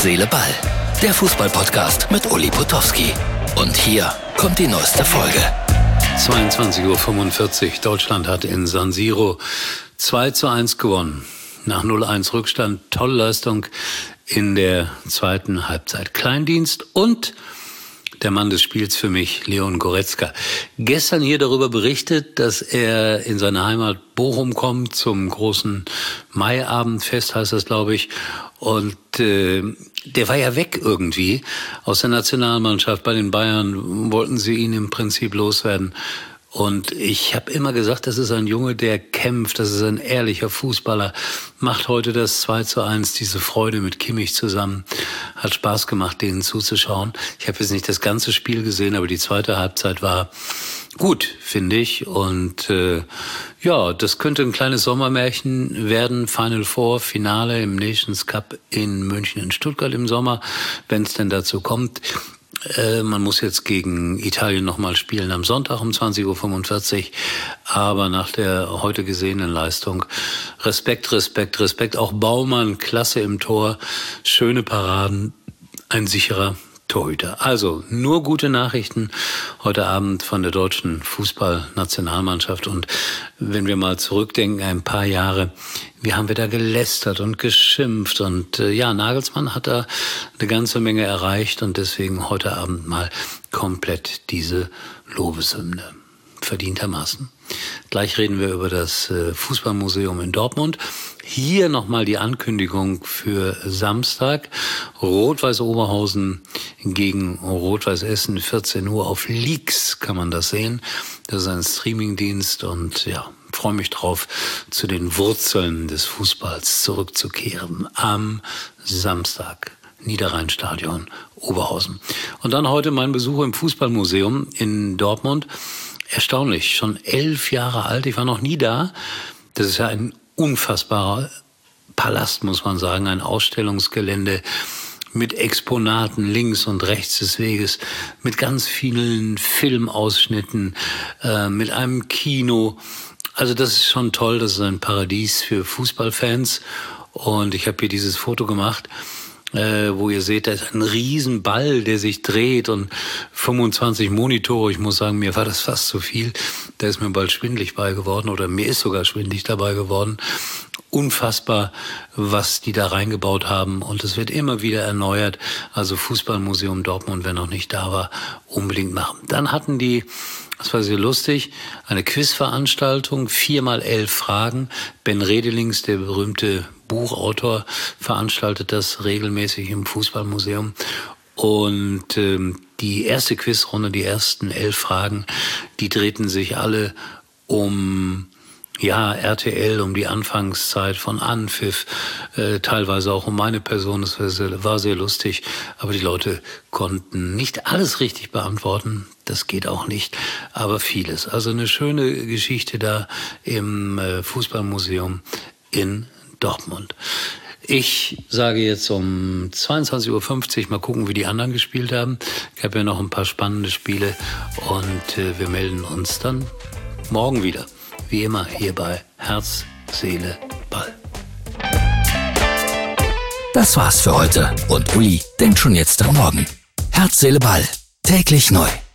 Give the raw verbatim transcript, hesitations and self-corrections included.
Seele, Ball. Der Fußball-Podcast mit Uli Potowski. Und hier kommt die neueste Folge. zweiundzwanzig Uhr fünfundvierzig. Deutschland hat in San Siro zwei zu eins gewonnen. Nach null eins Rückstand. Tolle Leistung in der zweiten Halbzeit. Kleindienst und der Mann des Spiels für mich, Leon Goretzka. Gestern hier darüber berichtet, dass er in seine Heimat Bochum kommt zum großen Maiabendfest, heißt das, glaube ich. Und äh, der war ja weg irgendwie aus der Nationalmannschaft. Bei den Bayern wollten sie ihn im Prinzip loswerden. Und ich habe immer gesagt, das ist ein Junge, der kämpft, das ist ein ehrlicher Fußballer, macht heute das zwei zu eins, diese Freude mit Kimmich zusammen. Hat Spaß gemacht, denen zuzuschauen. Ich habe jetzt nicht das ganze Spiel gesehen, aber die zweite Halbzeit war gut, finde ich. Und äh, ja, das könnte ein kleines Sommermärchen werden. Final Four, Finale im Nations Cup in München, in Stuttgart im Sommer, wenn es denn dazu kommt. Äh, man muss jetzt gegen Italien nochmal spielen am Sonntag um zwanzig Uhr fünfundvierzig. Aber nach der heute gesehenen Leistung Respekt, Respekt, Respekt. Auch Baumann, klasse im Tor, schöne Paraden, ein sicherer Torhüter. Also nur gute Nachrichten heute Abend von der deutschen Fußballnationalmannschaft. Und wenn wir mal zurückdenken, ein paar Jahre, wie haben wir da gelästert und geschimpft. Und äh, ja, Nagelsmann hat da eine ganze Menge erreicht und deswegen heute Abend mal komplett diese Lobeshymne. Verdientermaßen. Gleich reden wir über das äh, Fußballmuseum in Dortmund. Hier nochmal die Ankündigung für Samstag. Rot-Weiß Oberhausen gegen Rot-Weiß Essen, vierzehn Uhr auf Leaks kann man das sehen. Das ist ein Streamingdienst und ja, freue mich drauf, zu den Wurzeln des Fußballs zurückzukehren am Samstag. Niederrhein-Stadion, Oberhausen. Und dann heute mein Besuch im Fußballmuseum in Dortmund. Erstaunlich, schon elf Jahre alt, ich war noch nie da. Das ist ja ein unfassbarer Palast, muss man sagen, ein Ausstellungsgelände mit Exponaten links und rechts des Weges, mit ganz vielen Filmausschnitten, äh, mit einem Kino. Also das ist schon toll, das ist ein Paradies für Fußballfans. Und ich habe hier dieses Foto gemacht, Äh, wo ihr seht, da ist ein Riesenball, der sich dreht und fünfundzwanzig Monitore. Ich muss sagen, mir war das fast zu viel. Da ist mir bald schwindelig bei geworden oder mir ist sogar schwindelig dabei geworden. Unfassbar, was die da reingebaut haben und es wird immer wieder erneuert. Also Fußballmuseum Dortmund, wer noch nicht da war, unbedingt machen. Dann hatten die, das war sehr lustig, eine Quizveranstaltung, vier mal elf Fragen. Ben Redelings, der berühmte Buchautor, veranstaltet das regelmäßig im Fußballmuseum. Und ähm, die erste Quizrunde, die ersten elf Fragen, die drehten sich alle um ja R T L, um die Anfangszeit von Anpfiff, äh, teilweise auch um meine Person. Das war sehr, war sehr lustig, aber die Leute konnten nicht alles richtig beantworten. Das geht auch nicht, aber vieles. Also eine schöne Geschichte da im äh, Fußballmuseum in Dortmund. Ich sage jetzt um zweiundzwanzig Uhr fünfzig, mal gucken, wie die anderen gespielt haben. Ich habe ja noch ein paar spannende Spiele und äh, wir melden uns dann morgen wieder. Wie immer hier bei Herz, Seele, Ball. Das war's für heute und Uli denkt schon jetzt am Morgen. Herz, Seele, Ball. Täglich neu.